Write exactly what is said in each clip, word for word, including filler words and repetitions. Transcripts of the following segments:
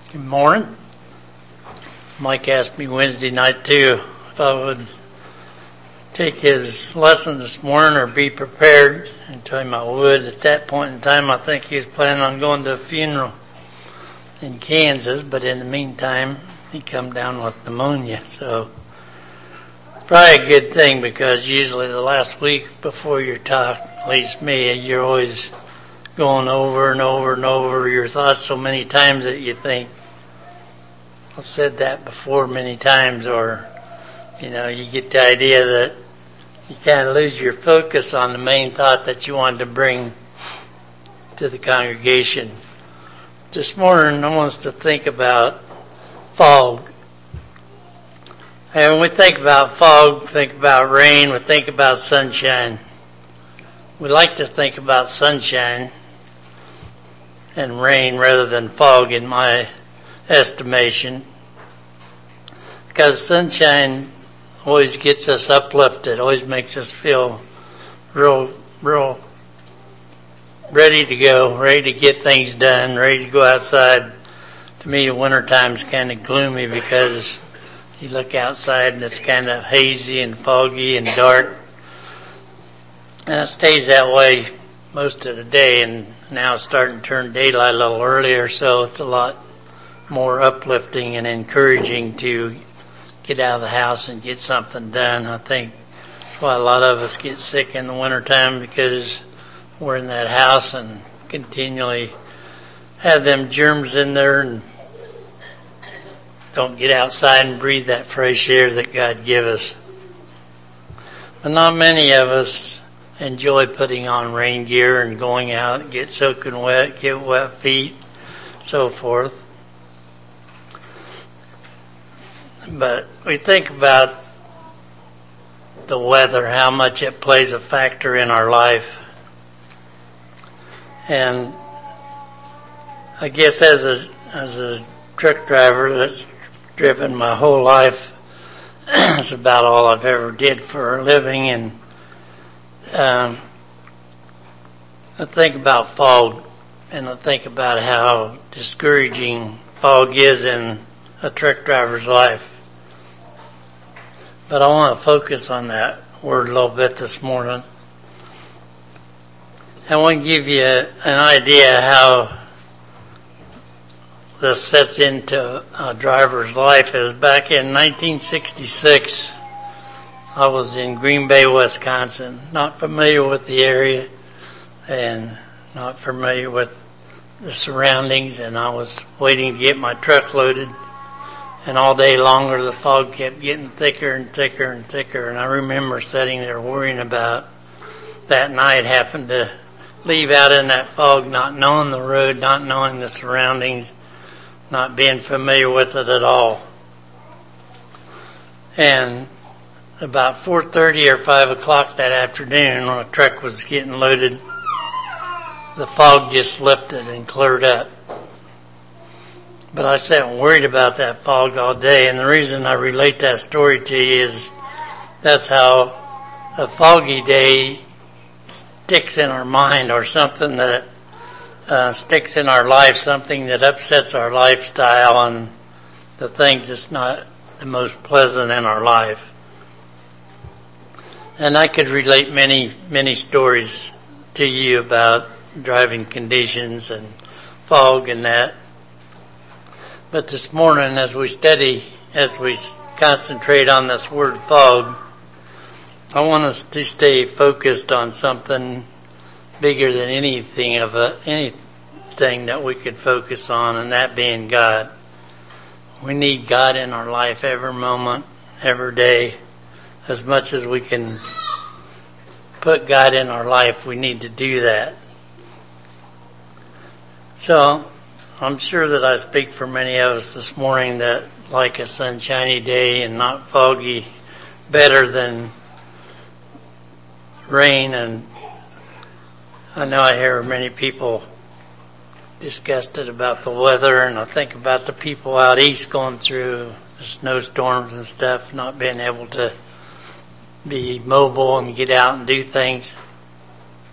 Good morning. Mike asked me Wednesday night too if I would take his lesson this morning or be prepared, and told him I would. At that point in time, I think he was planning on going to a funeral in Kansas, but in the meantime, he come down with pneumonia. So it's probably a good thing, because usually the last week before your talk, at least me, you're always going over and over and over your thoughts so many times that you think, I've said that before many times, or, you know, you get the idea that you kind of lose your focus on the main thought that you wanted to bring to the congregation. This morning, I want us to think about fog. And when we think about fog, think about rain, we think about sunshine. We like to think about sunshine and rain rather than fog, in my estimation, because sunshine always gets us uplifted, always makes us feel real, real ready to go, ready to get things done, ready to go outside. To me, the winter time's kind of gloomy, because you look outside and it's kind of hazy and foggy and dark, and it stays that way most of the day. And now it's starting to turn daylight a little earlier, so it's a lot more uplifting and encouraging to get out of the house and get something done. I think that's why a lot of us get sick in the wintertime, because we're in that house and continually have them germs in there and don't get outside and breathe that fresh air that God give us. But not many of us enjoy putting on rain gear and going out, get soaking wet, get wet feet, so forth. But we think about the weather, how much it plays a factor in our life. And I guess as a as a truck driver that's driven my whole life, that's about all I've ever did for a living. And um, I think about fog, and I think about how discouraging fog is in a truck driver's life. But I want to focus on that word a little bit this morning. I want to give you an idea how this sets into a driver's life. Is back in nineteen sixty-six, I was in Green Bay, Wisconsin, not familiar with the area and not familiar with the surroundings, and I was waiting to get my truck loaded. And all day longer, the fog kept getting thicker and thicker and thicker. And I remember sitting there worrying about that night having to leave out in that fog, not knowing the road, not knowing the surroundings, not being familiar with it at all. And about four thirty or five o'clock that afternoon, when the truck was getting loaded, the fog just lifted and cleared up. But I sat worried about that fog all day, and the reason I relate that story to you is that's how a foggy day sticks in our mind, or something that uh, sticks in our life, something that upsets our lifestyle and the things that's not the most pleasant in our life. And I could relate many, many stories to you about driving conditions and fog and that. But this morning, as we study, as we concentrate on this word fog, I want us to stay focused on something bigger than anything of a, anything that we could focus on, and that being God. We need God in our life every moment, every day. As much as we can put God in our life, we need to do that. So I'm sure that I speak for many of us this morning that like a sunshiny day and not foggy better than rain. And I know I hear many people disgusted about the weather, and I think about the people out east going through the snowstorms and stuff, not being able to be mobile and get out and do things.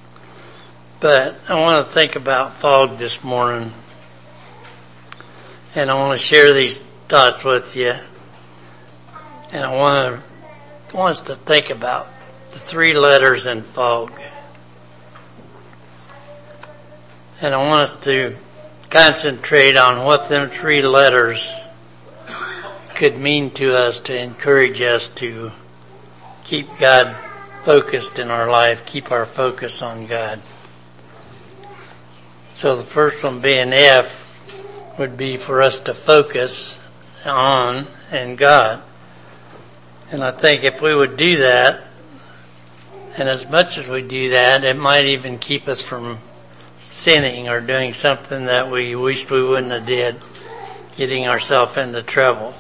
But I want to think about fog this morning. And I want to share these thoughts with you. And I want to, I want us to think about the three letters in fog. And I want us to concentrate on what them three letters could mean to us to encourage us to keep God focused in our life, keep our focus on God. So the first one being F would be for us to focus on and God. And I think if we would do that, and as much as we do that, it might even keep us from sinning or doing something that we wished we wouldn't have did, getting ourselves into trouble.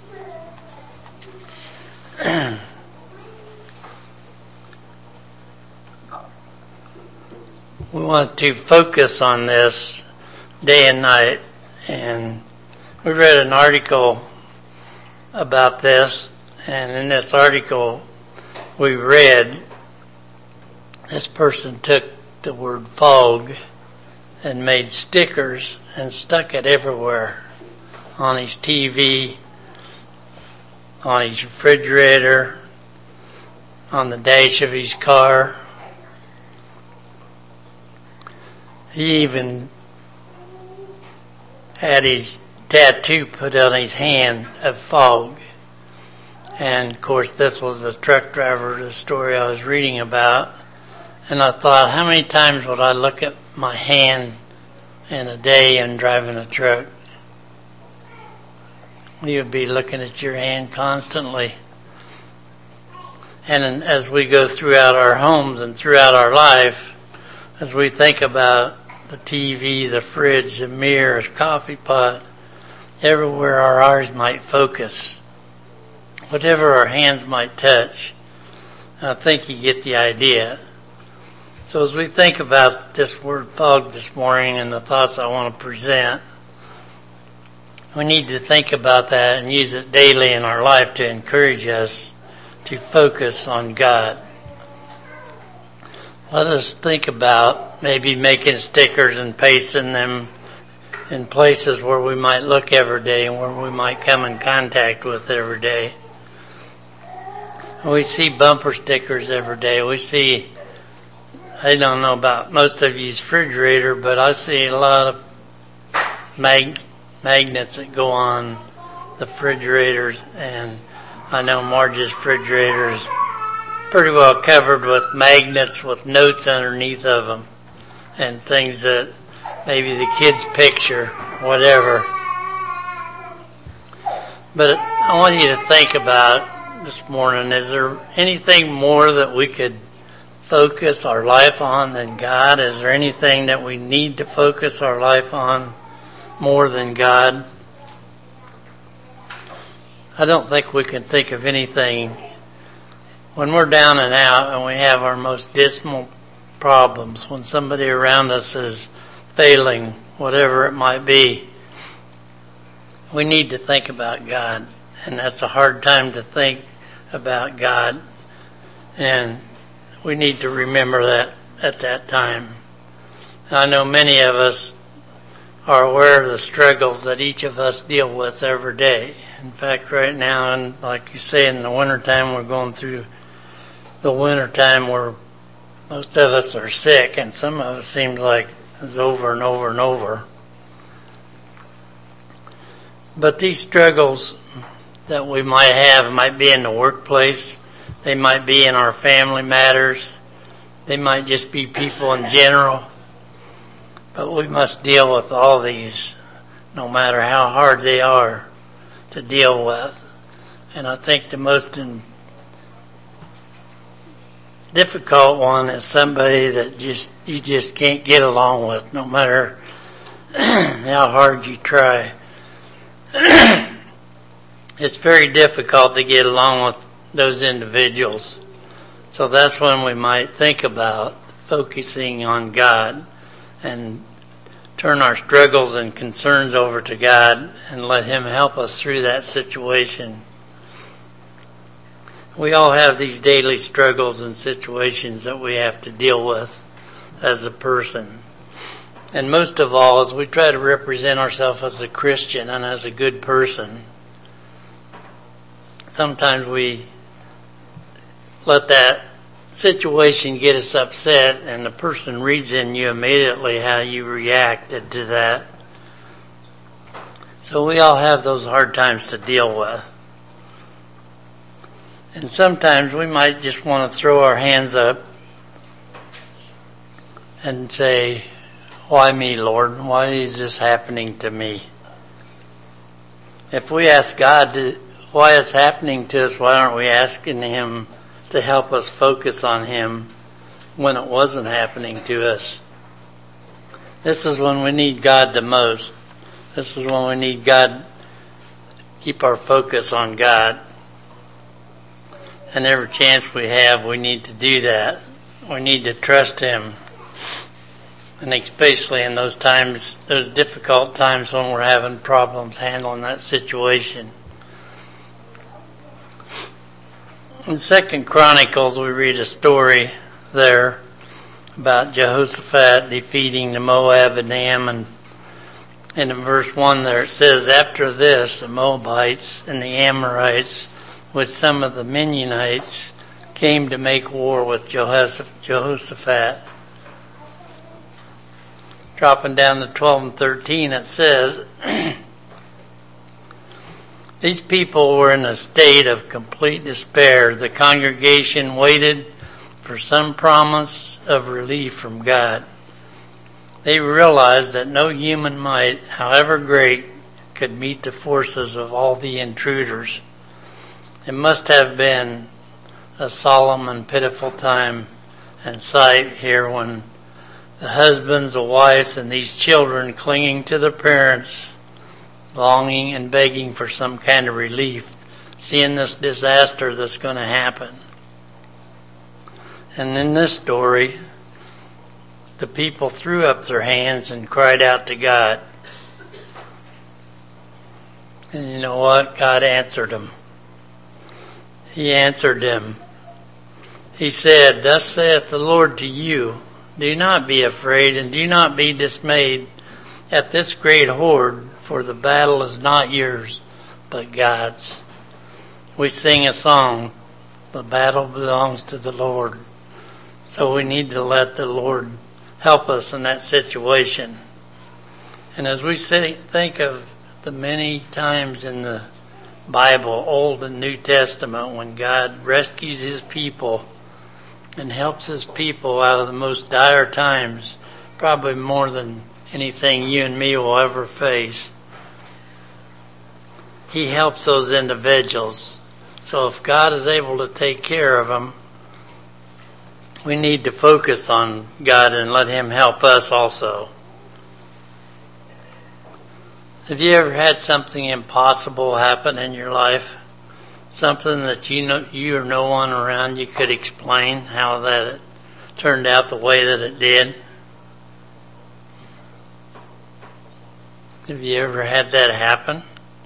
We want to focus on this day and night. And we read an article about this, and in this article we read this person took the word fog and made stickers and stuck it everywhere, on his T V, on his refrigerator, on the dash of his car. He even had his tattoo put on his hand of fog. And of course this was the truck driver, the story I was reading about. And I thought, how many times would I look at my hand in a day and driving a truck? You would be looking at your hand constantly. And as we go throughout our homes and throughout our life, as we think about the T V, the fridge, the mirror, the coffee pot, everywhere our eyes might focus, whatever our hands might touch, I think you get the idea. So as we think about this word fog this morning and the thoughts I want to present, we need to think about that and use it daily in our life to encourage us to focus on God. Let us think about maybe making stickers and pasting them in places where we might look every day and where we might come in contact with every day. We see bumper stickers every day. We see, I don't know about most of you's refrigerator, but I see a lot of mag- magnets that go on the refrigerators, and I know Marge's refrigerator is pretty well covered with magnets with notes underneath of them and things that maybe the kids picture, whatever. But I want you to think about this morning, is there anything more that we could focus our life on than God? Is there anything that we need to focus our life on more than God? I don't think we can think of anything. When we're down and out and we have our most dismal problems, when somebody around us is failing, whatever it might be, we need to think about God. And that's a hard time to think about God. And we need to remember that at that time. And I know many of us are aware of the struggles that each of us deal with every day. In fact, right now, and like you say, in the wintertime, we're going through the wintertime where most of us are sick, and some of it seems like it's over and over and over. But these struggles that we might have might be in the workplace, they might be in our family matters, they might just be people in general. But we must deal with all these, no matter how hard they are to deal with. And I think the most in, difficult one is somebody that just you just can't get along with, no matter how hard you try. It's very difficult to get along with those individuals. So that's when we might think about focusing on God and turn our struggles and concerns over to God and let Him help us through that situation. We all have these daily struggles and situations that we have to deal with as a person. And most of all, as we try to represent ourselves as a Christian and as a good person, sometimes we let that situation get us upset, and the person reads in you immediately how you reacted to that. So we all have those hard times to deal with. And sometimes we might just want to throw our hands up and say, "Why me, Lord? Why is this happening to me?" If we ask God to, why it's happening to us, why aren't we asking Him to help us focus on Him when it wasn't happening to us? This is when we need God the most. This is when we need God to keep our focus on God. And every chance we have, we need to do that. We need to trust Him. And especially in those times, those difficult times when we're having problems handling that situation. In Second Chronicles, we read a story there about Jehoshaphat defeating the Moab and Ammon. And in verse one there it says, "After this, the Moabites and the Amorites with some of the Mennonites came to make war with Jehoshaphat." Dropping down to twelve and thirteen, it says, "These people were in a state of complete despair. The congregation waited for some promise of relief from God. They realized that no human might, however great, could meet the forces of all the intruders. It must have been a solemn and pitiful time and sight here when the husbands, the wives, and these children clinging to their parents, longing and begging for some kind of relief, seeing this disaster that's going to happen." And in this story, the people threw up their hands and cried out to God. And you know what? God answered them. He answered them. He said, "Thus saith the Lord to you, do not be afraid and do not be dismayed at this great horde, for the battle is not yours, but God's." We sing a song, "The battle belongs to the Lord." So we need to let the Lord help us in that situation. And as we say, think of the many times in the Bible, Old and New Testament, when God rescues His people and helps His people out of the most dire times, probably more than anything you and me will ever face. He helps those individuals. So if God is able to take care of them, we need to focus on God and let Him help us also. Have you ever had something impossible happen in your life? Something that you know you or no one around you could explain how that it turned out the way that it did? Have you ever had that happen?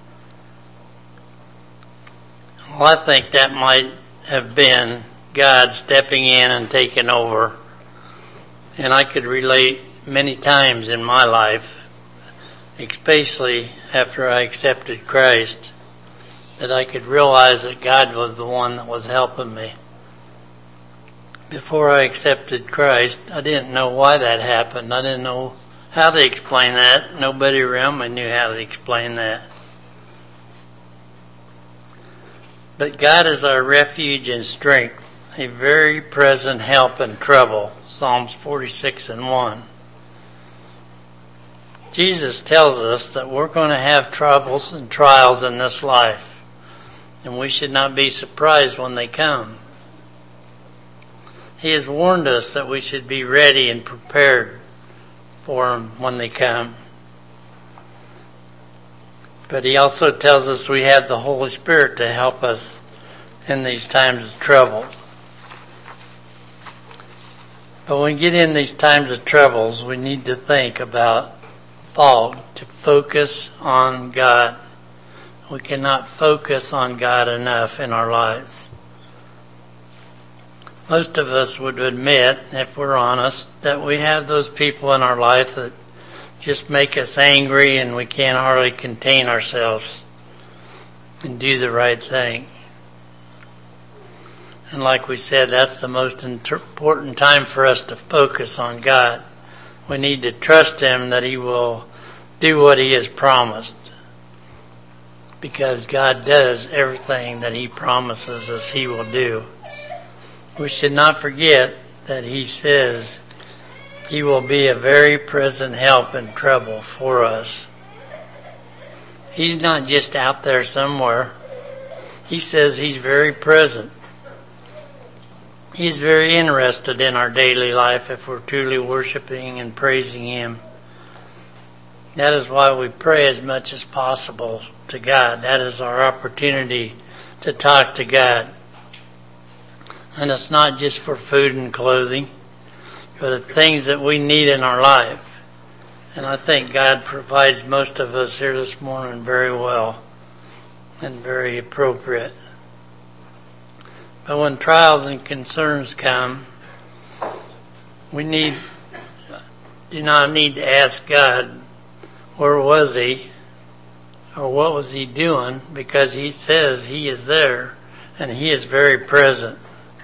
Well, I think that might have been God stepping in and taking over. And I could relate many times in my life, especially after I accepted Christ, that I could realize that God was the one that was helping me. Before I accepted Christ, I didn't know why that happened. I didn't know how to explain that. Nobody around me knew how to explain that. But God is our refuge and strength, a very present help in trouble. Psalms forty-six and one. Jesus tells us that we're going to have troubles and trials in this life, and we should not be surprised when they come. He has warned us that we should be ready and prepared for them when they come. But He also tells us we have the Holy Spirit to help us in these times of trouble. But when we get in these times of troubles, we need to think about fog, to focus on God. We cannot focus on God enough in our lives. Most of us would admit, if we're honest, that we have those people in our life that just make us angry and we can't hardly contain ourselves and do the right thing. And like we said, that's the most important time for us to focus on God. We need to trust Him that He will do what He has promised. Because God does everything that He promises us He will do. We should not forget that He says He will be a very present help in trouble for us. He's not just out there somewhere. He says He's very present. He's very interested in our daily life if we're truly worshiping and praising Him. That is why we pray as much as possible to God. That is our opportunity to talk to God. And it's not just for food and clothing, but the things that we need in our life. And I think God provides most of us here this morning very well and very appropriate. But when trials and concerns come, we need do not need to ask God, where was He? Or what was He doing? Because He says He is there and He is very present.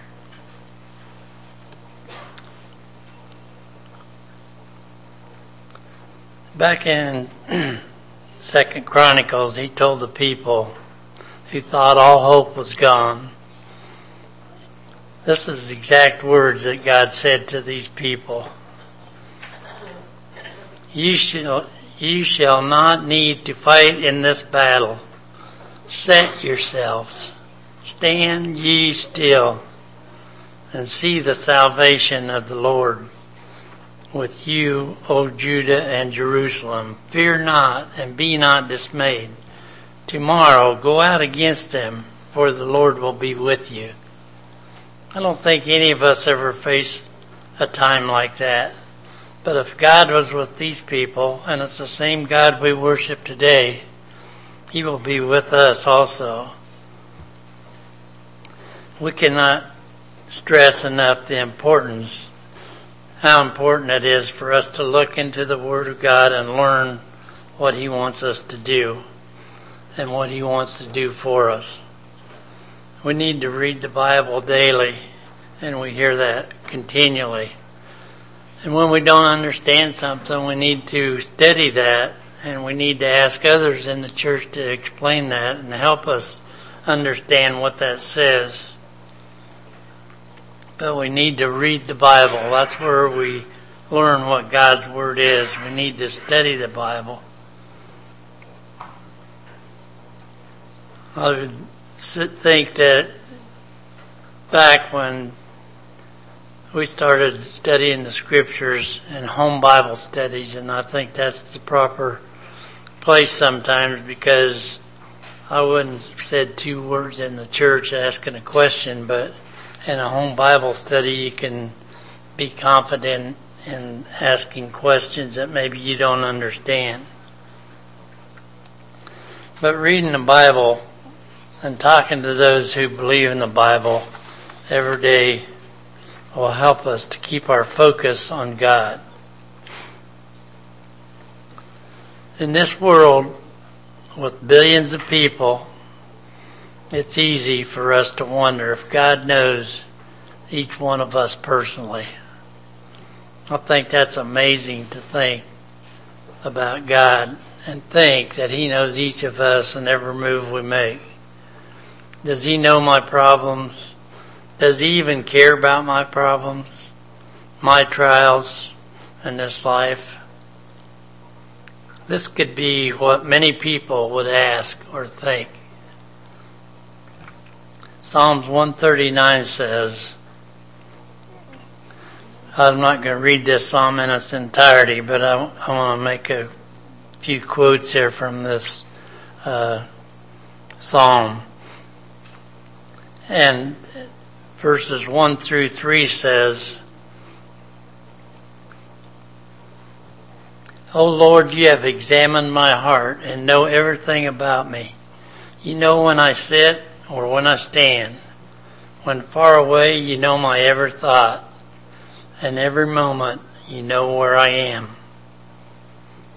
Back in Second Chronicles, He told the people who thought all hope was gone. This is the exact words that God said to these people. You shall, you shall not need to fight in this battle. Set yourselves. Stand ye still and see the salvation of the Lord with you, O Judah and Jerusalem. Fear not and be not dismayed. Tomorrow go out against them, for the Lord will be with you. I don't think any of us ever face a time like that. But if God was with these people, and it's the same God we worship today, He will be with us also. We cannot stress enough the importance, how important it is for us to look into the Word of God and learn what He wants us to do and what He wants to do for us. We need to read the Bible daily, and we hear that continually. And when we don't understand something, we need to study that, and we need to ask others in the church to explain that and help us understand what that says. But we need to read the Bible. That's where we learn what God's Word is. We need to study the Bible. I would think that back when we started studying the Scriptures and home Bible studies, and I think that's the proper place sometimes, because I wouldn't have said two words in the church asking a question, but in a home Bible study you can be confident in asking questions that maybe you don't understand. But reading the Bible and talking to those who believe in the Bible every day will help us to keep our focus on God. In this world with billions of people, it's easy for us to wonder if God knows each one of us personally. I think that's amazing to think about God and think that He knows each of us and every move we make. Does He know my problems? Does He even care about my problems, my trials in this life? This could be what many people would ask or think. Psalms one thirty-nine says, I'm not going to read this psalm in its entirety, but I, I want to make a few quotes here from this uh, psalm. And verses one through three says, O Lord, you have examined my heart and know everything about me. You know when I sit or when I stand. When far away, you know my every thought. And every moment, you know where I am.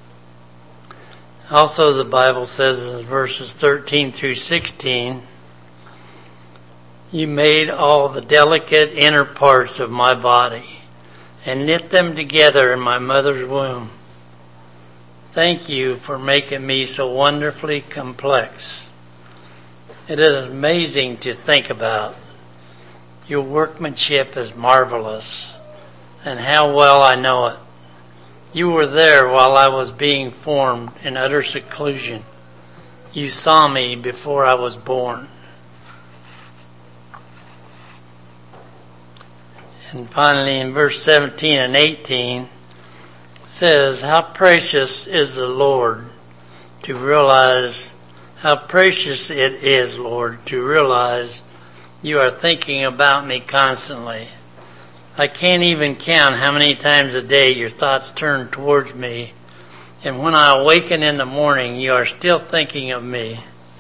Also, the Bible says in verses thirteen through sixteen, you made all the delicate inner parts of my body and knit them together in my mother's womb. Thank you for making me so wonderfully complex. It is amazing to think about. Your workmanship is marvelous, and how well I know it. You were there while I was being formed in utter seclusion. You saw me before I was born. And finally in verse seventeen and eighteen, it says, how precious is the Lord to realize, how precious it is, Lord, to realize you are thinking about me constantly. I can't even count how many times a day your thoughts turn towards me. And when I awaken in the morning, you are still thinking of me.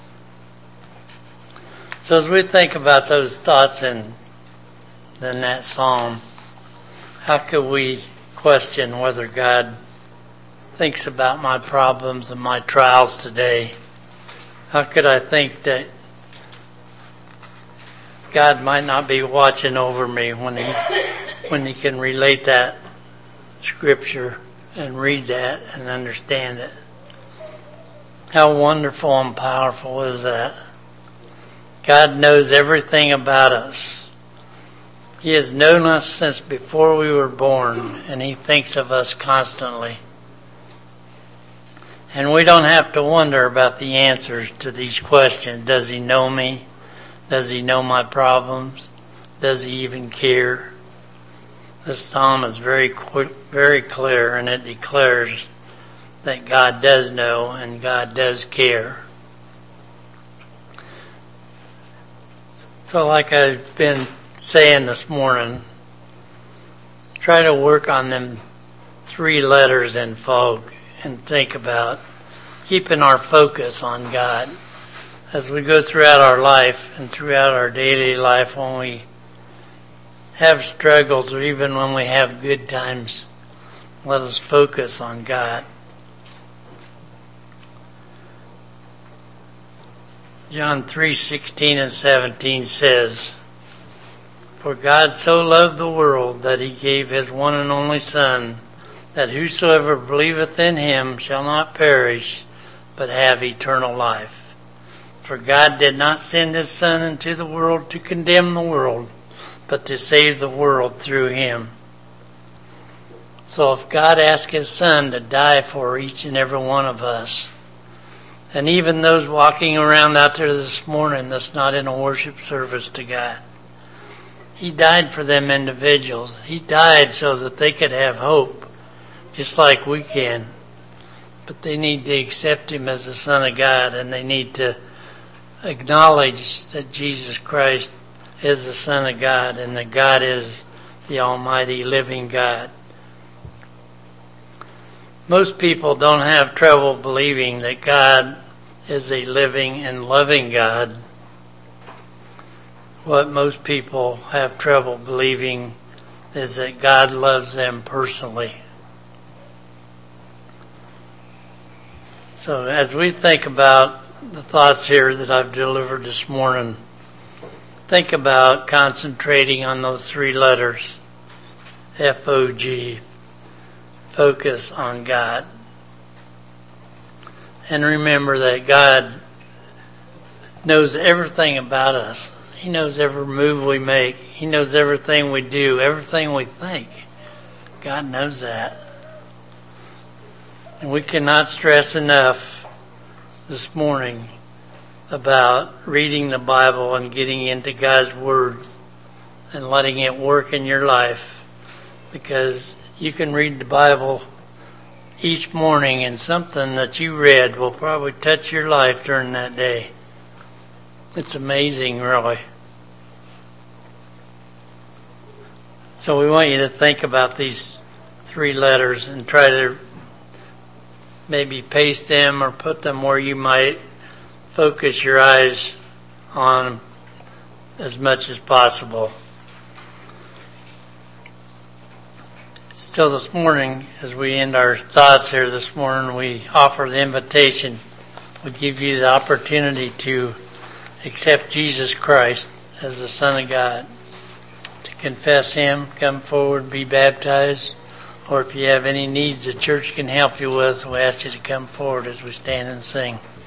So as we think about those thoughts in, in that psalm, how could we question whether God thinks about my problems and my trials today? How could I think that God might not be watching over me when he when he can relate that scripture and read that and understand it? How wonderful and powerful is that? God knows everything about us. He has known us since before we were born, and he thinks of us constantly. And we don't have to wonder about the answers to these questions. Does he know me? Does he know my problems? Does he even care? This psalm is very quick, very clear, and it declares that God does know and God does care. So like I've been saying this morning, try to work on them three letters in fog and think about keeping our focus on God as we go throughout our life and throughout our daily life. When we have struggles or even when we have good times, let us focus on God. John three sixteen and seventeen says, for God so loved the world that he gave his one and only Son, that whosoever believeth in him shall not perish, but have eternal life. For God did not send his Son into the world to condemn the world, but to save the world through him. So if God asked his Son to die for each and every one of us, and even those walking around out there this morning that's not in a worship service to God, he died for them individuals. He died so that they could have hope, just like we can. But they need to accept him as the Son of God, and they need to acknowledge that Jesus Christ is the Son of God and that God is the Almighty living God. Most people don't have trouble believing that God is a living and loving God. What most people have trouble believing is that God loves them personally. So as we think about the thoughts here that I've delivered this morning, think about concentrating on those three letters, F O G, focus on God. And remember that God knows everything about us. He knows every move we make. He knows everything we do, everything we think. God knows that. And we cannot stress enough this morning about reading the Bible and getting into God's Word and letting it work in your life, because you can read the Bible each morning and something that you read will probably touch your life during that day. It's amazing, really. So we want you to think about these three letters and try to maybe paste them or put them where you might focus your eyes on them as much as possible. So this morning, as we end our thoughts here this morning, we offer the invitation. We give you the opportunity to accept Jesus Christ as the Son of God, to confess Him, come forward, be baptized, or if you have any needs the church can help you with, we ask you to come forward as we stand and sing.